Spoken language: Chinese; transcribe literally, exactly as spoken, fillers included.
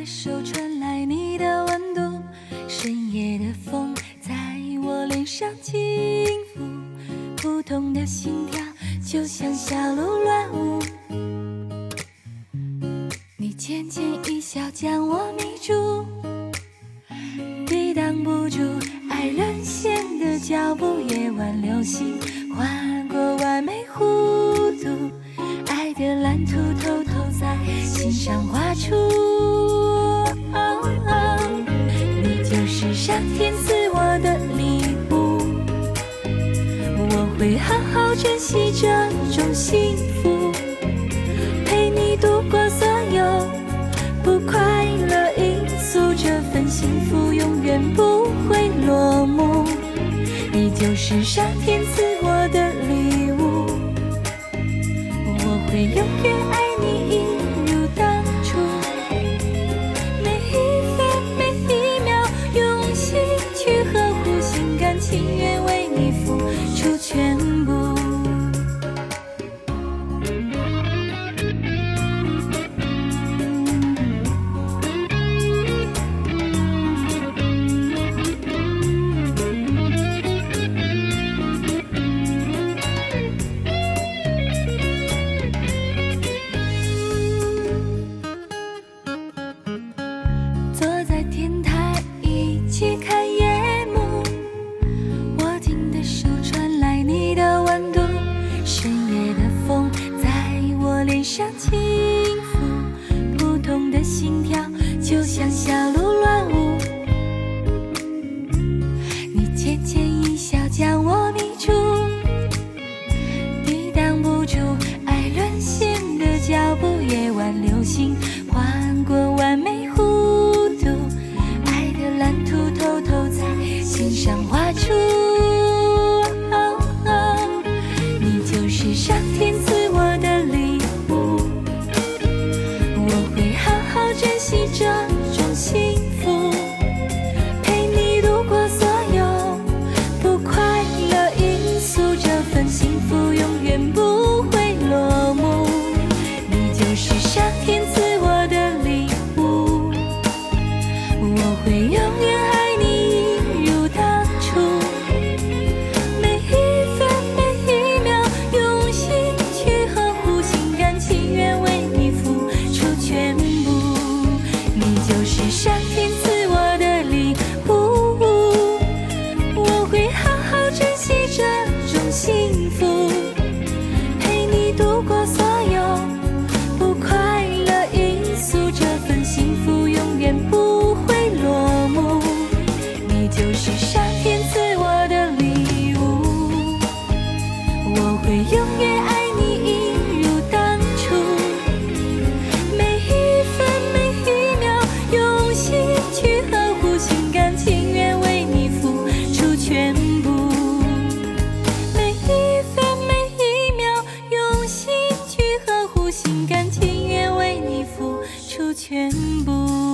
手传来你的温度，深夜的风在我脸上轻拂，扑通的心跳就像小鹿乱舞。你浅浅一笑将我迷住，抵挡不住爱沦陷的脚步。夜晚流星划过完美弧度，爱的蓝图偷偷在心上画出。哦哦，你就是上天赐我的礼物，我会好好珍惜这种幸福，陪你度过所有不快乐因素，这份幸福永远不会落幕。你就是上天赐我的礼物，我会永远爱你一如当初，每一分每一秒用心去呵护，心甘情愿为你付出全部。上轻拂，扑通的心跳就像小鹿乱舞。你浅浅一笑将我迷住，抵挡不住爱沦陷的脚步。夜晚流星划过完美弧度，爱的蓝图偷偷在心上画出。哦哦，你就是上天赐我的礼物，珍惜这种幸福，陪你度过所有不快乐因素，这份幸福永远不会落幕。你就是上天赐我的礼物，我会永远爱你一如当初，每一分每一秒用心去呵护，心甘情愿为你付出全部。你就是上天赐我的礼物，我会好好珍惜这种幸福，陪你度过所有不快乐因素，这份幸福永远不会落幕。你就是上天赐我的礼物，我会永远爱你一如当初，每一分每一秒用心去呵护，心甘情愿为你付出全部，每一分每一秒用心去呵护，心甘情愿为你付出全部。